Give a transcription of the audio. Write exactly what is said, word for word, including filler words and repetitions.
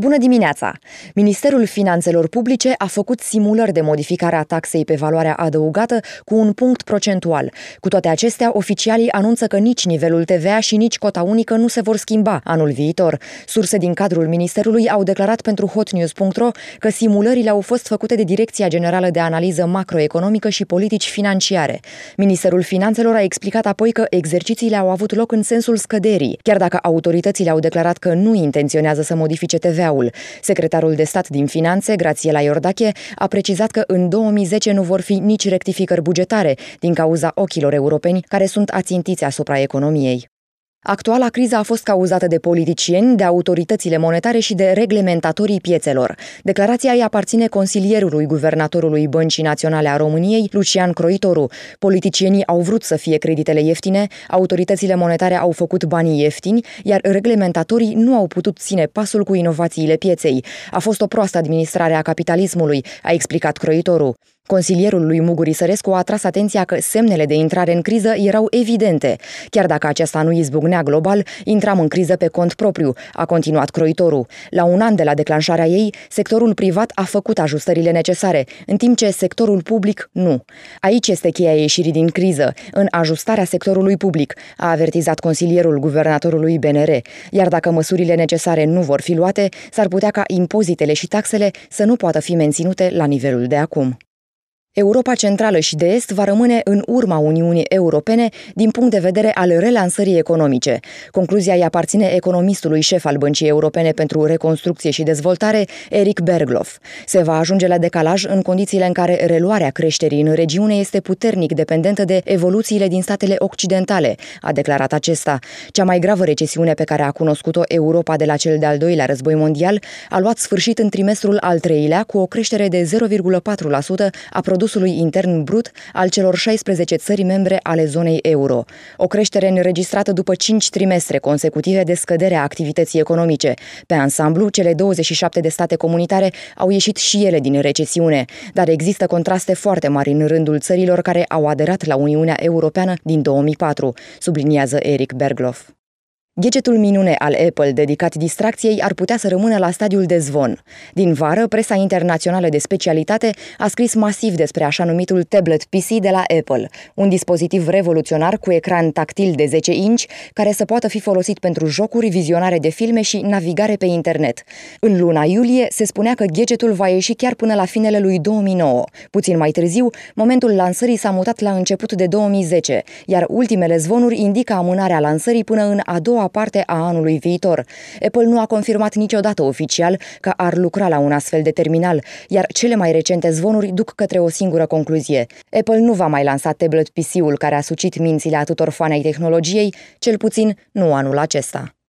Bună dimineața! Ministerul Finanțelor Publice a făcut simulări de modificare a taxei pe valoarea adăugată cu un punct procentual. Cu toate acestea, oficialii anunță că nici nivelul T V A și nici cota unică nu se vor schimba anul viitor. Surse din cadrul ministerului au declarat pentru hotnews punct ro că simulările au fost făcute de Direcția Generală de Analiză Macroeconomică și Politici Financiare. Ministerul Finanțelor a explicat apoi că exercițiile au avut loc în sensul scăderii, chiar dacă autoritățile au declarat că nu intenționează să modifice T V A. Secretarul de stat din Finanțe, Grațiela Iordache, a precizat că în două mii zece nu vor fi nici rectificări bugetare din cauza ochilor europeni care sunt ațintiți asupra economiei. Actuala criză a fost cauzată de politicieni, de autoritățile monetare și de reglementatorii piețelor. Declarația îi aparține consilierului guvernatorului Băncii Naționale a României, Lucian Croitoru. Politicienii au vrut să fie creditele ieftine, autoritățile monetare au făcut banii ieftini, iar reglementatorii nu au putut ține pasul cu inovațiile pieței. A fost o proastă administrare a capitalismului, a explicat Croitoru. Consilierul lui Muguri Sărescu a atras atenția că semnele de intrare în criză erau evidente. Chiar dacă aceasta nu izbucnea global, intram în criză pe cont propriu, a continuat Croitoru. La un an de la declanșarea ei, sectorul privat a făcut ajustările necesare, în timp ce sectorul public nu. Aici este cheia ieșirii din criză, în ajustarea sectorului public, a avertizat consilierul guvernatorului B N R. Iar dacă măsurile necesare nu vor fi luate, s-ar putea ca impozitele și taxele să nu poată fi menținute la nivelul de acum. Europa Centrală și de Est va rămâne în urma Uniunii Europene din punct de vedere al relansării economice. Concluzia îi aparține economistului șef al Băncii Europene pentru Reconstrucție și Dezvoltare, Erik Berglof. Se va ajunge la decalaj în condițiile în care reluarea creșterii în regiune este puternic dependentă de evoluțiile din statele occidentale, a declarat acesta. Cea mai gravă recesiune pe care a cunoscut-o Europa de la cel de-al doilea război mondial a luat sfârșit în trimestrul al treilea cu o creștere de zero virgulă patru la sută a produsului intern brut al celor șaisprezece țări membre ale zonei euro. O creștere înregistrată după cinci trimestre consecutive de scădere a activității economice. Pe ansamblu, cele douăzeci și șapte de state comunitare au ieșit și ele din recesiune, dar există contraste foarte mari în rândul țărilor care au aderat la Uniunea Europeană din două mii patru, subliniază Erik Berglof. Gadgetul minune al Apple dedicat distracției ar putea să rămână la stadiul de zvon. Din vară, presa internațională de specialitate a scris masiv despre așa numitul tablet P C de la Apple, un dispozitiv revoluționar cu ecran tactil de zece inci care să poată fi folosit pentru jocuri, vizionare de filme și navigare pe internet. În luna iulie se spunea că gadgetul va ieși chiar până la finele lui două mii nouă. Puțin mai târziu, momentul lansării s-a mutat la început de două mii zece, iar ultimele zvonuri indică amânarea lansării până în a doua parte a anului viitor. Apple nu a confirmat niciodată oficial că ar lucra la un astfel de terminal, iar cele mai recente zvonuri duc către o singură concluzie. Apple nu va mai lansa tablet P C-ul care a sucit mințile atâtor fani ai tehnologiei, cel puțin nu anul acesta.